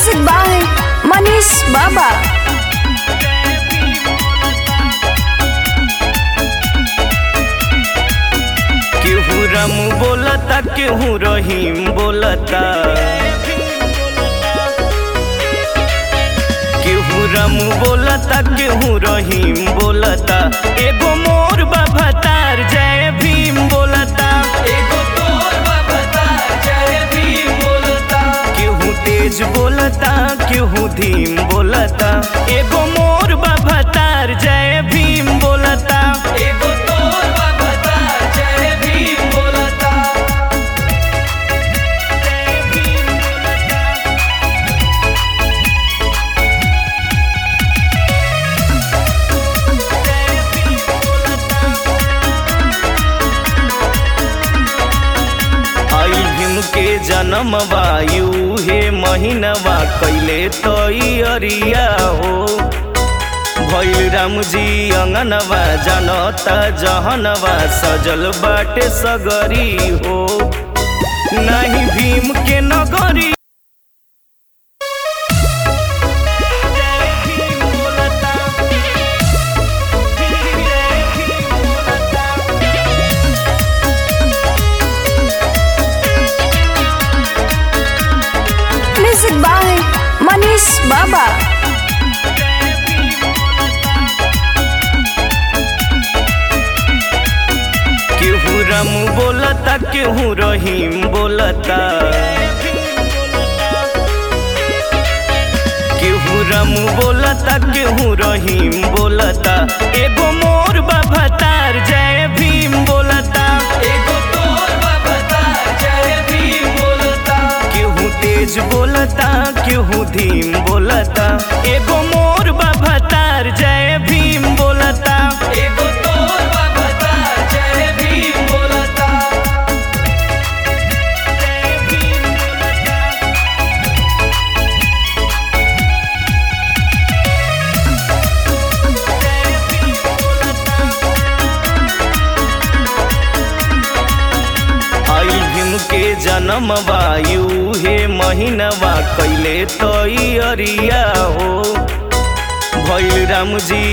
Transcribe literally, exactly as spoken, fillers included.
Music by Manish Baba. केहू राम बोलता केहू रहीम बोलता, केहू राम बोलता केहू रहीम बोलता। एगो मोर बाबा तार जय भीम बोलता, एगो तोर बाबा तार जय भीम बोलता। केहू तेज बोलता केहू धीम बोलता, एगो मोर बाबा तार जय भीम बोलता, एगो तोर बाबा तार जय भीम बोलता। जय भीम बोलता, जय भीम बोलता। आई भीम के जन्म वायु हे महीनवा कैले तैयारिया हो। भइल राम जी अंगनवा जानता जहनवा सजल बाटे सगरी हो। नहीं भीम के नगरी जय भीम बोलता, जय भीम बोलता। Music by Manish Baba. केहू राम बोलता केहू रहीम बोलता, केहू राम बोलता केहू रहीम बोलता। एगो मोर बाबा तार जय भीम बोलता, एगो तोर बाबा तार जय भीम बोलता। केहू तेज बोलता केहू धीम बोलता, एगो मोर बाबा तार जय भीम बोलता, एगो तोर बाबा तार जय भीम बोलता। जय भीम बोलता, जय भीम बोलता। आई भीम के जन्म वायु हे महीनवा कैले तैयारिया हो। भइल राम जी